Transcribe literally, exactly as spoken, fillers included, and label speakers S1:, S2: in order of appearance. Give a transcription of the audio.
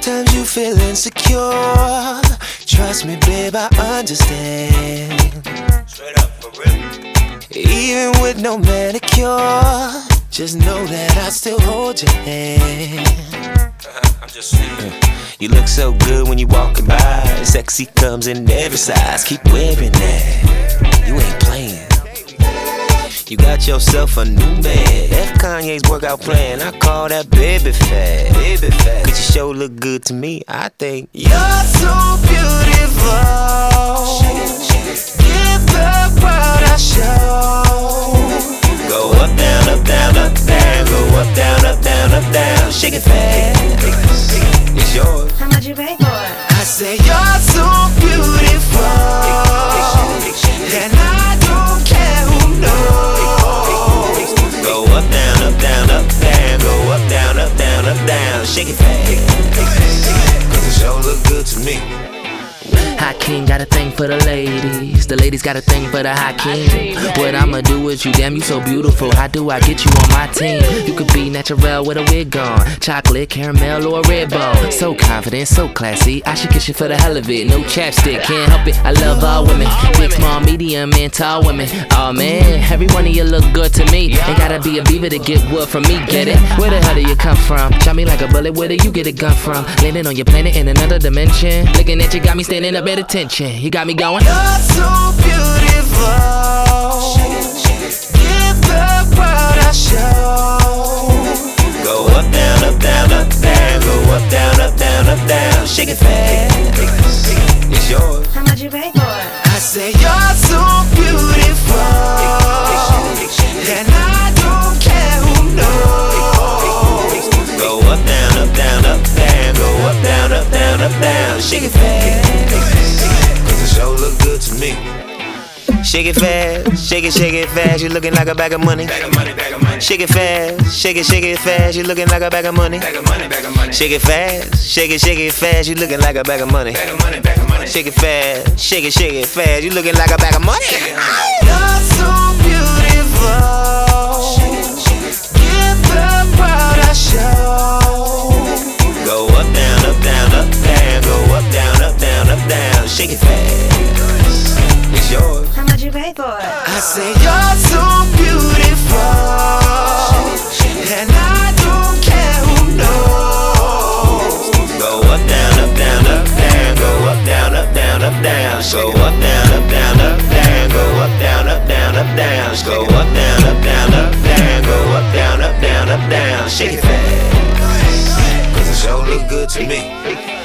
S1: Sometimes you feel insecure. Trust me, babe, I understand. Straight up, for real. Even with no manicure, just know that I still hold your hand. I'm just saying. You look so good when you walking by. Sexy comes in every size. Keep wearing that. You ain't playing. You got yourself a new man. That's Kanye's workout plan. I call that baby fat. Baby fat. Cause you sure look good to me. I think you're so beautiful. Give the world a show. Go up, down, up, down, up, down. Go up, down, up, down, up, down. Shake it fast. It's yours.
S2: How much you pay for it?
S1: I say you're so beautiful. And I don't care who knows. Go up, down, up, down, up, down. Go up, down, up, down, up, down. Shake it fast. Cause it sure look good to me.
S3: High King got a thing for the ladies. The ladies got a thing for the High King. What I'ma do with you, damn, you so beautiful. How do I get you on my team? You could be natural with a wig on. Chocolate, caramel, or a red bone. So confident, so classy. I should kiss you for the hell of it. No chapstick, can't help it. I love all women. Big, small, medium, and tall women. Oh man, every one of you look good to me. Ain't gotta be a beaver to get wood from me, get it? Where the hell do you come from? Shot me like a bullet, where do you get a gun from? Landing on your planet in another dimension. Looking at you got me standing up at attention. You got me going.
S1: You're so beautiful. Give the world a show. Go up, down, up, down, up, down. Go up, down, up, down, up, down. Shake it fast. It's yours.
S2: How much you pay for it?
S1: I say you're so beautiful. And I don't care who knows. Go up, down, up, down, up, down. Go up, down, up, down, up, down. Shake it fast. Cause it sure look good to me. Shake it fast, shake it, shake it fast. You looking like a bag of money. Bag of money, bag of money. Shake it fast, shake it, shake it fast. You looking like a bag of money. Bag of money, bag of money. Shake it fast, shake it, shake it fast. You looking like a bag of money. Bag of money, bag of money. Shake it fast, shake it, shake it fast. You looking like a bag of money. You're so beautiful. Give the world a show. Go up, down, up, down, up, down. Go up, down, up, down, up, down. Shake it fast. It's yours.
S2: How much you pay for it?
S1: I say you're so beautiful. And I don't care who knows. Go up, down, up, down, up, down. Go up, down, up, down, up, down. Go up, down, up, down, up, down. Go up, down, up, down, up, down. Go up, down, up, down, up, down. Go up, down, up, down, up, down. Shake it fast. Cause it sure look good to me.